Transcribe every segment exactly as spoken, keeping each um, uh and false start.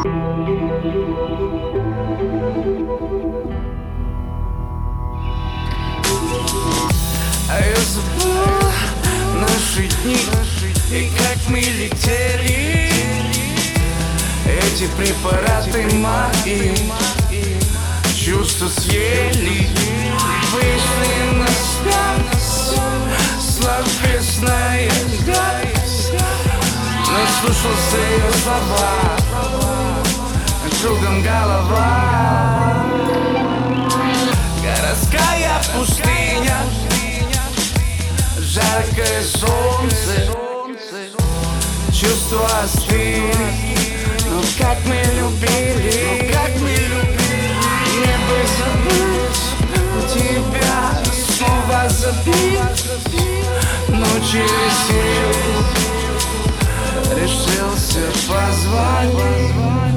А я забыл наши дни и как мы летели. Эти препараты мои чувства съели. Вышли на связь, словесная грязь. Наслушался ее слова, кругом голова. Городская пустыня, жаркое солнце, чувства остыли. Ну как мы любили, ну как мы любили. Мне бы забыть тебя, снова забить, но через силу решился позвонить.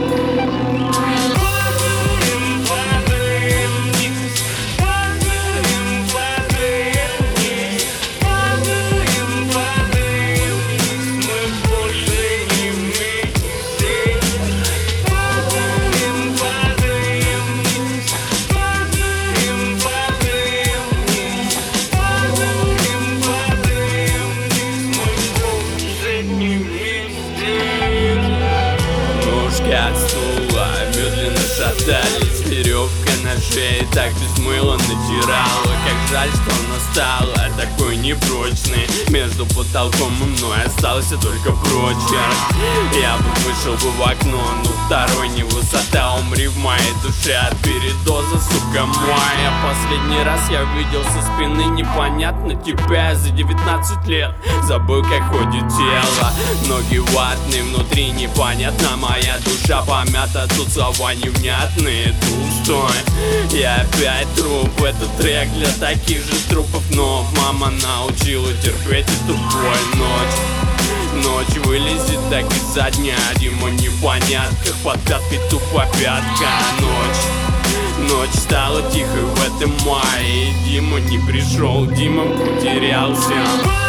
От стула медленно шатались, веревка на шее так без мыла натирала. Как жаль, что настала такой непрочный. Между потолком и мной остался только прочерк. Я бы вышел бы в окно, но второй не высота. Умри в моей душе от передоза, сука моя. Последний раз я видел со спины непонятно тебя за девятнадцать лет. Забыл, как ходит тело, ноги ватные, внутри непонятно моя душа помята, тут слова невнятные, пустой. Я опять труп, этот трек для таких же трупов. Но мама научила терпеть эту боль. Ночь, ночь вылезет так изо дня. Дима непонятках, под пяткой тупо пятка. Ночь, ночь стала тихой в этом мае. Дима не пришел, Дима потерялся.